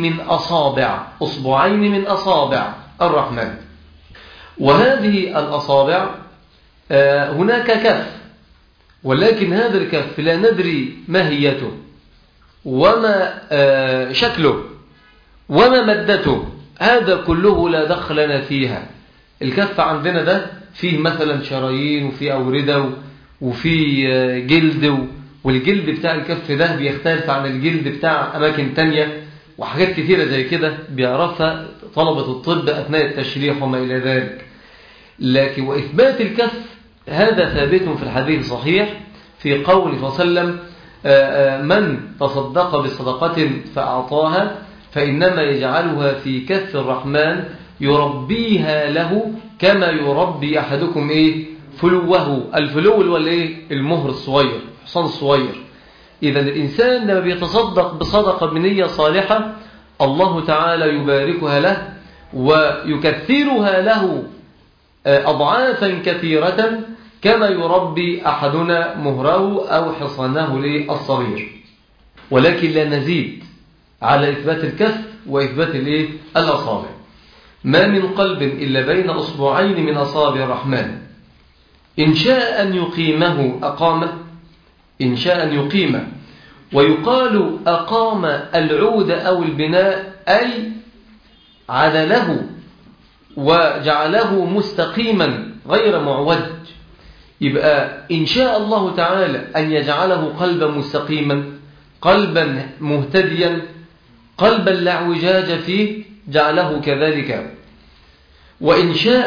من أصابع الرحمن. وهذه الأصابع هناك كف، ولكن هذا الكف لا ندري ماهيته وما شكله وما مدته، هذا كله لا دخل لنا فيها. الكف عندنا ده فيه مثلا شرايين وفيه أوردة وفيه جلد، والجلد بتاع الكف ده بيختلف عن الجلد بتاع أماكن تانية، وحاجات كثيرة زي كده بيعرفها طلبة الطب أثناء التشريح وما إلى ذلك. لكن وإثبات الكف هذا ثابت في الحديث الصحيح في قوله صلى الله عليه وسلم: من تصدق بصدقة فأعطاها فإنما يجعلها في كف الرحمن يربيها له كما يربي أحدكم فلوه. الفلو اللي هو المهر الصغير، الحصان الصغير. إذا الإنسان لما بيتصدق بصدقة بنية صالحة الله تعالى يباركها له ويكثرها له أضعافا كثيرة كما يربي أحدنا مهره أو حصانه الصغير. ولكن لا نزيد على إثبات الكف وإثبات الأصابع. ما من قلب إلا بين أصبعين من أصابع الرحمن إن شاء أن يقيمه أقامه، إن شاء أن يقيمه. ويقال أقام العود أو البناء أي عدله وجعله مستقيما غير معوج. يبقى إن شاء الله تعالى أن يجعله قلبا مستقيما، قلبا مهتديا، قلبا لا اعوجاج فيه، جعله كذلك. وإن شاء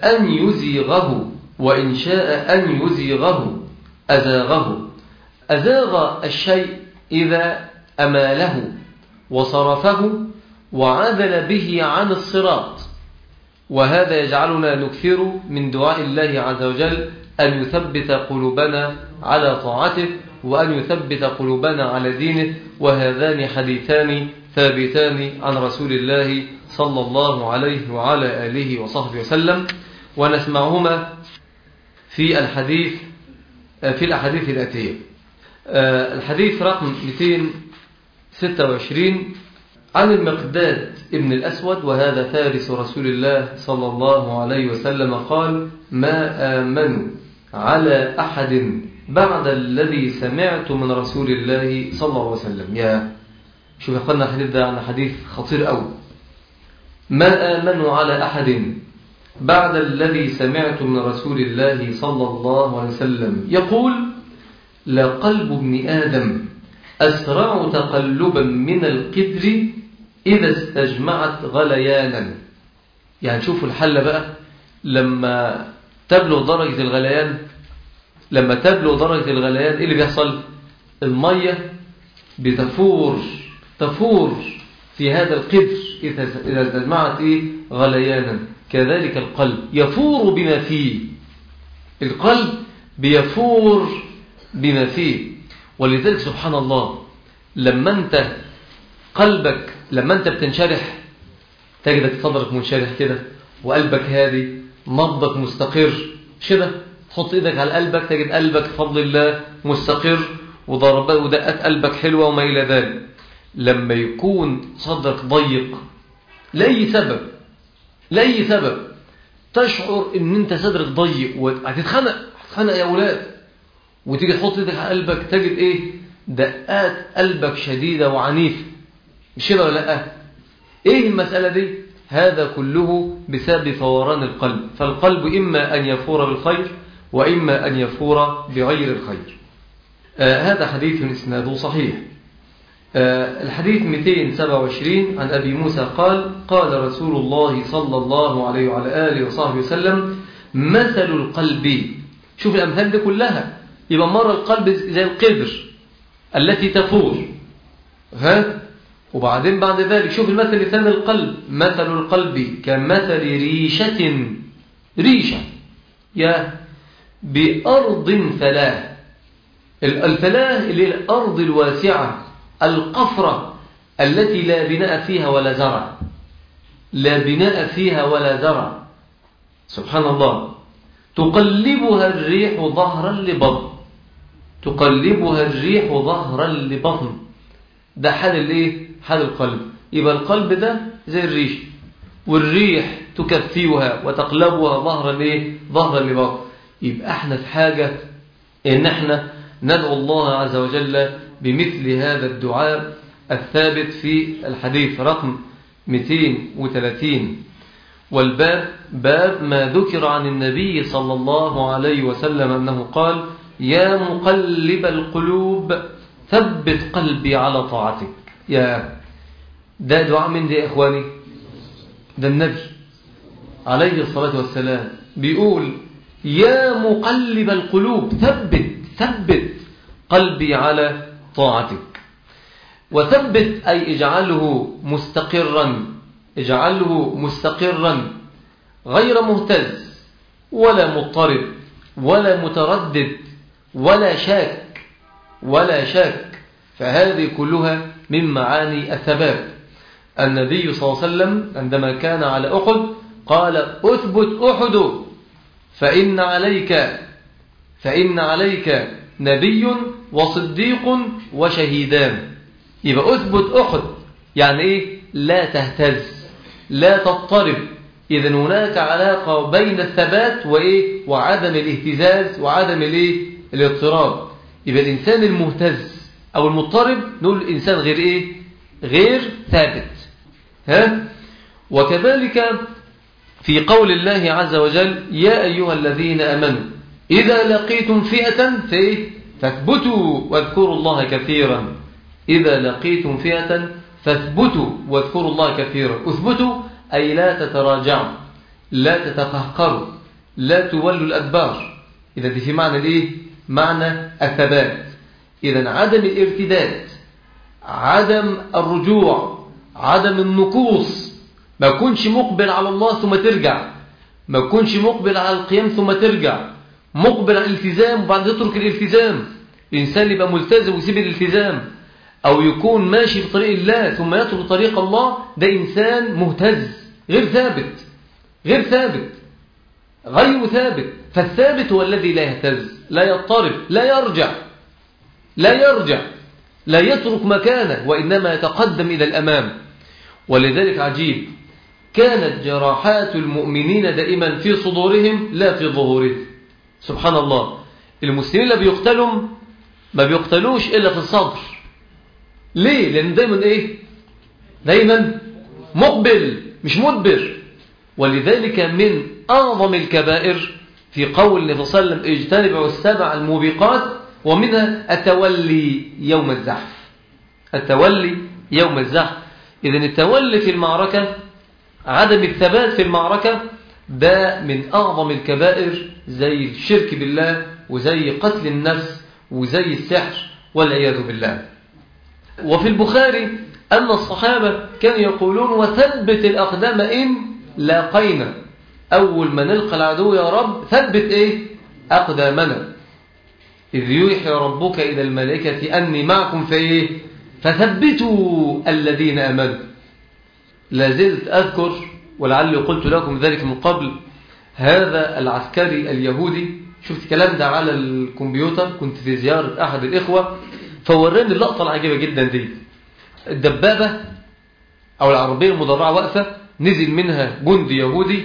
أن يزيغه أزاغه. أزاغ الشيء إذا أماله وصرفه وعدل به عن الصراط. وهذا يجعلنا نكثر من دعاء الله عز وجل أن يثبت قلوبنا على طاعته وأن يثبت قلوبنا على دينه. وهذان حديثان ثابتان عن رسول الله صلى الله عليه وعلى آله وصحبه وسلم، ونسمعهما في الأحاديث الآتية. الحديث رقم 226 عن المقداد ابن الأسود وهذا فارس رسول الله صلى الله عليه وسلم قال: ما آمن على أحد بعد الذي سمعت من رسول الله صلى الله عليه وسلم. يا شوف يا أخوانا، الحديث ده عن حديث خطير أوي. ما آمن على أحد بعد الذي سمعت من رسول الله صلى الله عليه وسلم يقول: لقلب ابن آدم أسرع تقلبا من القدر إذا استجمعت غليانا. يعني شوفوا الحل بقى، لما تبلغ درجة الغليان، إيه اللي بيحصل؟ المية تفور في هذا القدر إذا استجمعت غليانا. كذلك القلب يفور بما فيه، القلب بيفور بما فيه. ولذلك سبحان الله، لما انت بتنشرح تجدك صدرك منشرح كده، وقلبك هادي، نبضك مستقر كده. تحط ايدك على قلبك تجد قلبك بفضل الله مستقر، وضربات ودقات قلبك حلوة وما إلى ذلك. لما يكون صدرك ضيق لأي سبب تشعر ان انت صدرك ضيق وهتتخنق يا أولاد، وتيجي تحط ايدك على قلبك تجد دقات قلبك شديدة وعنيفة، مش كده ولا لا؟ ايه المسألة دي؟ هذا كله بسبب فوران القلب. فالقلب إما أن يفور بالخير وإما أن يفور بغير الخير. هذا حديث إسناده صحيح. الحديث 227 عن أبي موسى قال: قال رسول الله صلى الله عليه وعلى آله وصحبه وسلم: مثل القلب. شوف الأمثال دي كلها، يبقى مرة القلب زي القدر التي تفور، وبعدين بعد ذلك شوف المثل الثاني القلب: مثل القلب كمثل ريشة بأرض فلاة. الفلاة اللي هي الأرض الواسعة القفرة التي لا بناء فيها ولا زرع، سبحان الله. تقلبها الريح ظهرا لبطن. ده حال القلب. يبقى القلب ده زي الريش، والريح تكفيها وتقلبها ظهرا لبطن. يبقى احنا في حاجة ان احنا ندعو الله عز وجل بمثل هذا الدعاء الثابت في الحديث رقم 230. والباب باب ما ذكر عن النبي صلى الله عليه وسلم أنه قال: يا مقلب القلوب ثبت قلبي على طاعتك. ده دعاء من دي يا إخواني؟ ده النبي عليه الصلاة والسلام بيقول: يا مقلب القلوب ثبت قلبي على طاعتك. وثبت أي اجعله مستقرا غير مهتز ولا مضطرب ولا متردد ولا شاك. فهذه كلها من معاني الثبات. النبي صلى الله عليه وسلم عندما كان على أحد قال: أثبت أحد فإن عليك نبي وصديق وشهيدان. يبقى أثبت أحد يعني لا تهتز لا تضطرب. إذا هناك علاقة بين الثبات وعدم الاهتزاز وعدم الاضطراب. يبقى الإنسان المهتز أو المضطرب نقول الإنسان غير ثابت. وكذلك في قول الله عز وجل: يا أيها الذين آمنوا إذا لقيتم فئة فاثبتوا واذكروا الله كثيرا. إذا لقيتم فئة فاثبتوا واذكروا الله كثيرا. اثبتوا أي لا تتراجعوا، لا تتقهقروا، لا تولوا الأدبار. إذا دي في معنى معنى الثبات. إذا عدم الارتداد، عدم الرجوع، عدم النكوص. ما يكونش مقبل على الله ثم ترجع، ما يكونش مقبل على القيام ثم ترجع، مقبل على الالتزام وبعد يترك الالتزام. الإنسان يبقى ملتزم ويسيب الالتزام، أو يكون ماشي في طريق الله ثم يترك طريق الله. ده إنسان مهتز غير ثابت. فالثابت هو الذي لا يهتز، لا يضطرب، لا يرجع، لا يترك مكانه، وإنما يتقدم إلى الأمام. ولذلك عجيب، كانت جراحات المؤمنين دائما في صدورهم لا في ظهورهم. سبحان الله، المسلمين اللي بيقتلوا ما بيقتلوش إلا في الصدر. ليه؟ لأن دايما إيه؟ دايما مقبل مش مدبر. ولذلك من أعظم الكبائر في قول النبي صلى الله عليه وسلم اجتنبوا السبع الموبقات، ومنها التولي يوم الزحف. التولي يوم الزحف. إذن التولي في المعركة، عدم الثبات في المعركة، ده من أعظم الكبائر، زي الشرك بالله وزي قتل النفس وزي السحر والعياذ بالله. وفي البخاري أن الصحابة كانوا يقولون وثبت الأقدام إن لاقينا. أول ما نلقى العدو يا رب ثبت إيه؟ أقدامنا. إذ يوحي ربك إلى الملائكة أني معكم فإيه؟ فثبتوا الذين آمنوا. لازلت أذكر، ولعلي قلت لكم ذلك من قبل، هذا العسكري اليهودي، شفت الكلام ده على الكمبيوتر، كنت في زيارة أحد الإخوة فوراني اللقطة العجيبة جدا دي. الدبابة أو العربية المدرعة واقفة، نزل منها جندي يهودي،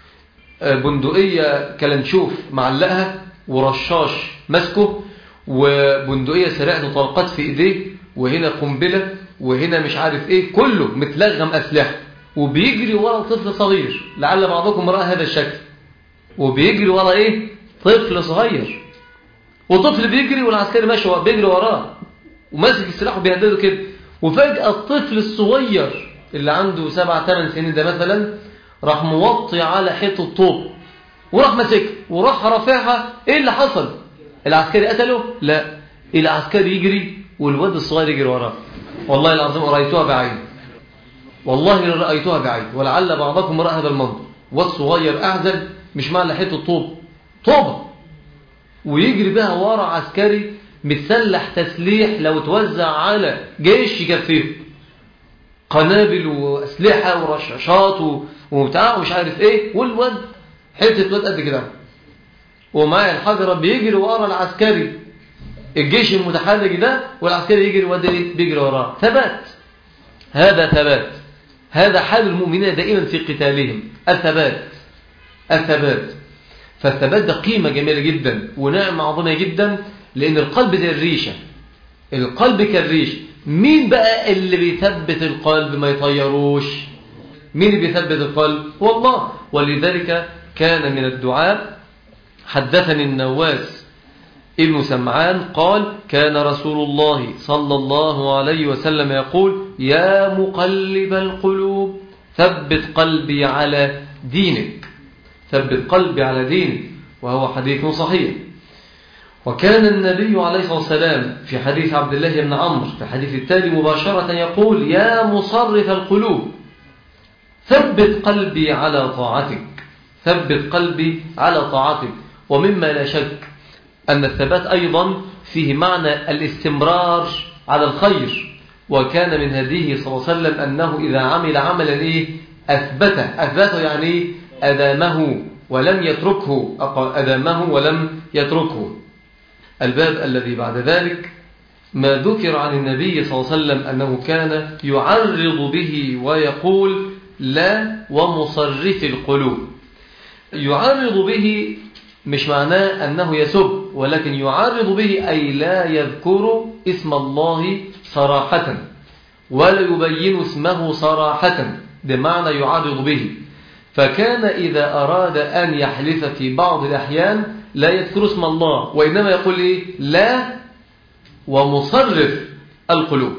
بندقية كلنشوف معلقها ورشاش مسكه، وبندقية سريعة طلقات في إيديه، وهنا قنبلة، وهنا مش عارف إيه، كله متلغم أسلحة، وبيجري ورا طفل صغير. لعل بعضكم رأى هذا الشكل. وبيجري ورا إيه؟ طفل صغير، وطفل بيجري والعسكري ماشي بيجري وراه وماسك السلاح وبيهدده كده. وفجأة الطفل الصغير اللي عنده 7-8 سنين ده مثلا راح موطي على حيطة طوب وراح ماسكها وراح رافعها. ايه اللي حصل؟ العسكري قتله؟ لا، العسكري يجري والواد الصغير يجري وراه. والله العظيم رأيتها بعين، والله رأيتها بعين، ولعل بعضكم رأى هذا المنظر. واد صغير أعزل مش معنى حيطة طوب، طوبة، ويجري بها ورا عسكري متسلح تسليح لو توزع على جيش يكفيه، قنابل وأسلحة ورشاشات وبتاع ومش عارف ايه، والواد حته واد قد كده ومعاه الحجرة بيجري ورا العسكري الجيش المتحرك ده، والعسكري يجري واد ايه؟ بيجري وراه. ثبات، هذا ثبات، هذا حال المؤمنين دائما في قتالهم، الثبات. الثبات، فالثبات ده قيمة جميلة جدا ونعمة عظيمة جدا، لأن القلب زي الريشة، القلب كالريش. مين بقى اللي بيثبت القلب ما يطيروش؟ مين اللي بيثبت القلب؟ هو الله. ولذلك كان من الدعاء، حدثني النواس ابن سمعان قال كان رسول الله صلى الله عليه وسلم يقول يا مقلب القلوب ثبت قلبي على دينك، ثبت قلبي على دينك، وهو حديث صحيح. وكان النبي عليه الصلاة والسلام في حديث عبد الله بن عمرو في الحديث التالي مباشرة يقول يا مصرف القلوب ثبت قلبي على طاعتك، ثبت قلبي على طاعتك. ومما لا شك أن الثبات أيضا فيه معنى الاستمرار على الخير. وكان من هديه صلى الله عليه وسلم أنه إذا عمل عملا إيه؟ أثبته يعني إيه؟ أدامه ولم يتركه، أدامه ولم يتركه. الباب الذي بعد ذلك ما ذكر عن النبي صلى الله عليه وسلم أنه كان يعرض به ويقول لا ومصرف القلوب. يعرض به مش معناه أنه يسب، ولكن يعرض به أي لا يذكر اسم الله صراحة ولا يبين اسمه صراحة، ده معنى يعرض به. فكان إذا أراد أن يحلف في بعض الأحيان لا يذكر اسم الله، وإنما يقول إيه؟ لا ومصرف القلوب.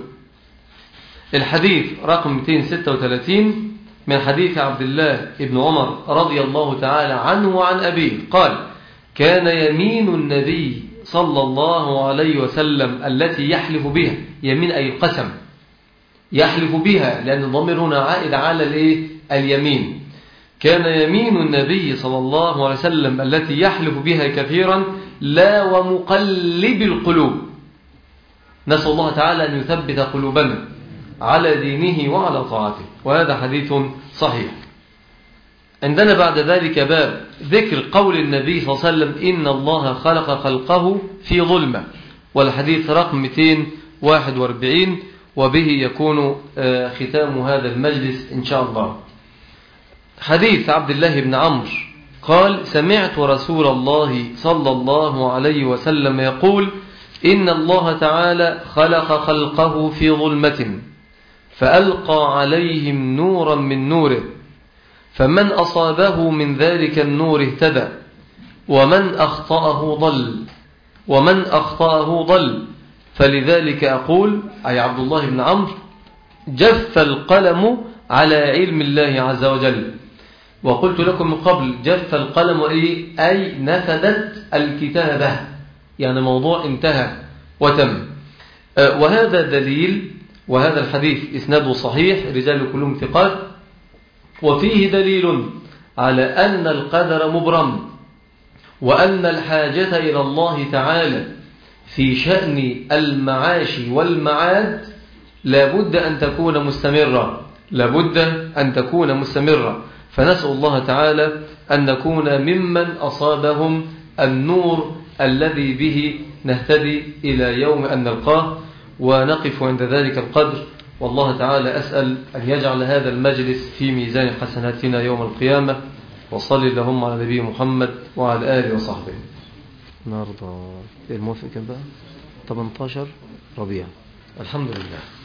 الحديث رقم 236 من حديث عبد الله بن عمر رضي الله تعالى عنه وعن أبيه قال كان يمين النبي صلى الله عليه وسلم التي يحلف بها، يمين أي القسم، يحلف بها لأن الضمير هنا عائد على اليمين. كان يمين النبي صلى الله عليه وسلم التي يحلف بها كثيرا لا ومقلب القلوب. نسأل الله تعالى أن يثبت قلوبنا على دينه وعلى طاعته، وهذا حديث صحيح. عندنا بعد ذلك باب ذكر قول النبي صلى الله عليه وسلم إن الله خلق خلقه في ظلمة، والحديث رقم 241. وبه يكون ختام هذا المجلس إن شاء الله. حديث عبد الله بن عمرو قال: سمعت رسول الله صلى الله عليه وسلم يقول: إن الله تعالى خلق خلقه في ظلمة فألقى عليهم نورا من نوره، فمن أصابه من ذلك النور اهتدى، ومن أخطأه ضل. فلذلك أقول، أي عبد الله بن عمرو: جف القلم على علم الله عز وجل. وقلت لكم من قبل: جف القلم أي نفدت الكتابة، يعني موضوع انتهى وتم. وهذا دليل، وهذا الحديث إسناده صحيح، رجال كلهم ثقات، وفيه دليل على أن القدر مبرم، وأن الحاجة إلى الله تعالى في شأن المعاش والمعاد لابد أن تكون مستمرة. فنسأل الله تعالى أن نكون ممن أصابهم النور الذي به نهتدي إلى يوم أن نلقاه. ونقف عند ذلك القدر، والله تعالى أسأل أن يجعل هذا المجلس في ميزان حسناتنا يوم القيامة. وصلي اللهم على نبي محمد وعلى آله وصحبه. النهارده الموافق كان بقى 18 ربيع. الحمد لله.